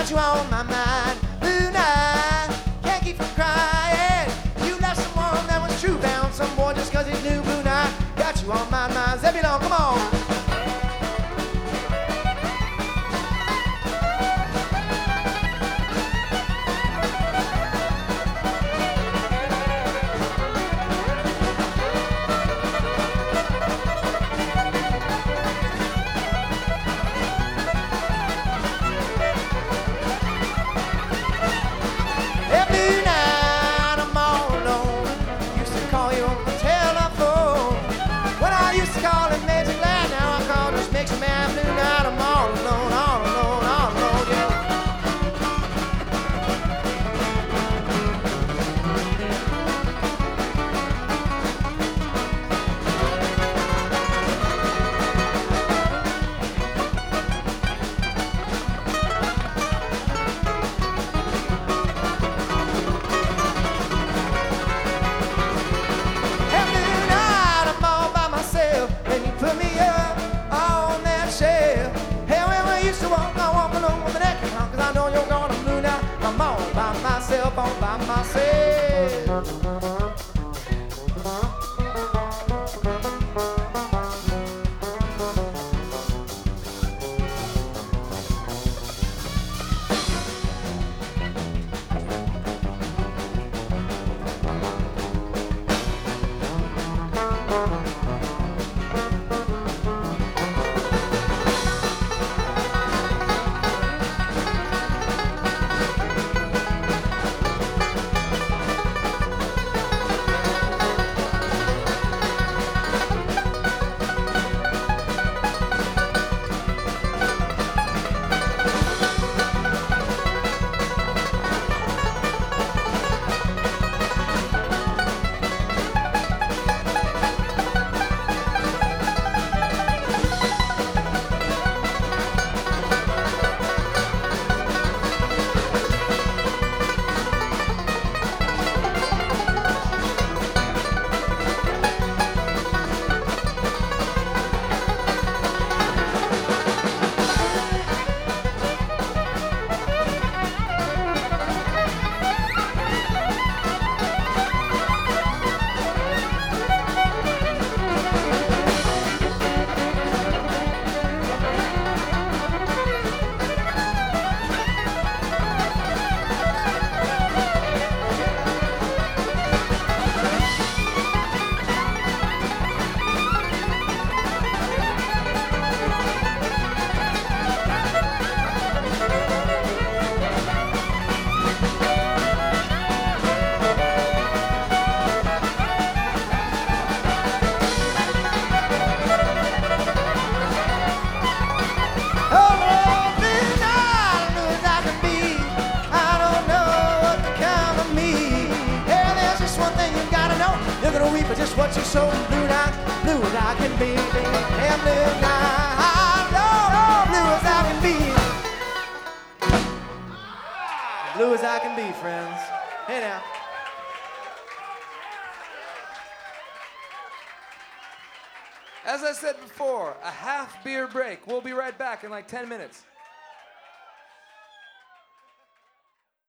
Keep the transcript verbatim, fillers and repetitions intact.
you on my mind. Blue night, can't keep from crying. You left someone that was true, found some boy just cause he's new. Blue night, got you on my mind. Zebulon, come on. All by myself. But just what you sow, blue night, blue as I can be, baby. And blue night, oh, blue as I can be. Blue as I can be, friends. Hey now. As I said before, a half beer break. We'll be right back in like ten minutes.